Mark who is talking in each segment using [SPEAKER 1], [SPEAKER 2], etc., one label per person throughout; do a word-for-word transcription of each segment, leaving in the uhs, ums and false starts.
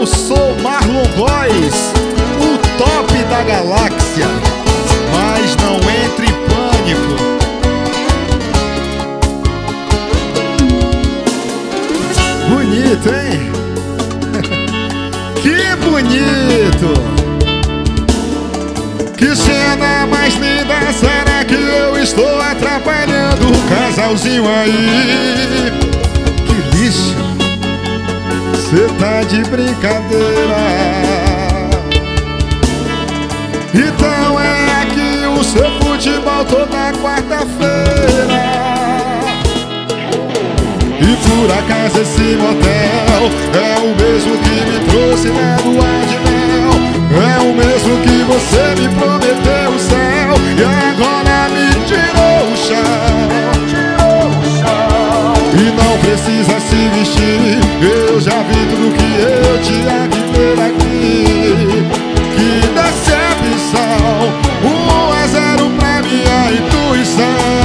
[SPEAKER 1] Eu sou Marlon Góes, o top da galáxia, mas não entre em pânico. Bonito, hein? Que bonito! Que cena mais linda, será que eu estou atrapalhando o casalzinho aí? Que lixo, cê tá de brincadeira. Então é aqui o seu futebol toda quarta-feira. E por acaso esse motel é o mesmo que me trouxe na lua de mel. É o mesmo que você me prometeu o céu e agora me tirou o chão. E não precisa se vestir, eu já vi tudo que eu tinha que ver aqui. Que decepção, um a zero pra minha intuição.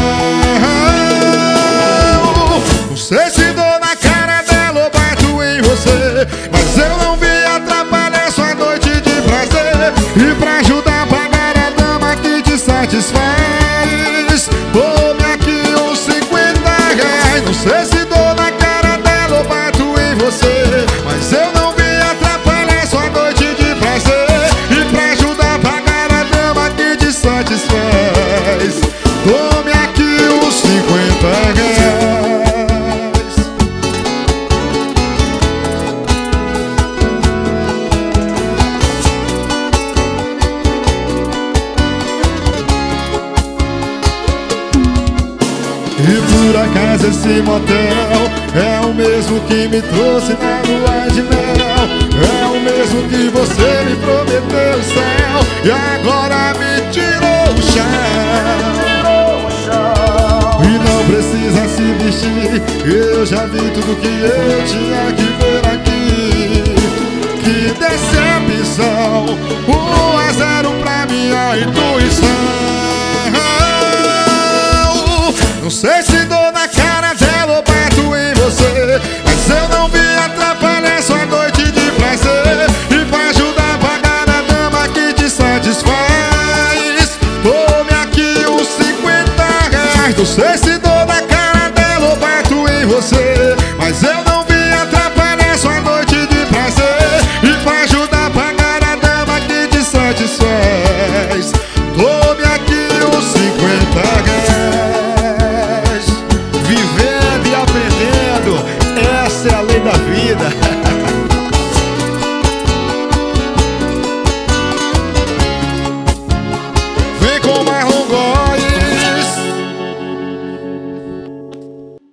[SPEAKER 1] Não sei se dou na cara dela ou bato em você, mas eu não vi atrapalhar sua noite de prazer. E pra ajudar a pagar a dama que te satisfaz, tome aqui uns cinquenta reais. Não sei se dou na cara dela ou bato em você, mas eu não vi atrapalhar sua noite de prazer. E pra ajudar a pagar a dama que te satisfaz, tome aqui uns cinquenta reais. E por acaso esse motel é o mesmo que me trouxe na lua de mel. É o mesmo que você me prometeu o céu e agora me tirou o chão. E não precisa se vestir, eu já vi tudo que eu tinha que ver aqui. Que decepção, um a zero pra minha intuição. Não sei se dou na cara dela ou bato em você, mas eu não vi atrapalhar sua noite de prazer. E pra ajudar a pagar a dama que te satisfaz, tome aqui uns cinquenta reais. Não sei se dou na cara dela ou bato em você, mas eu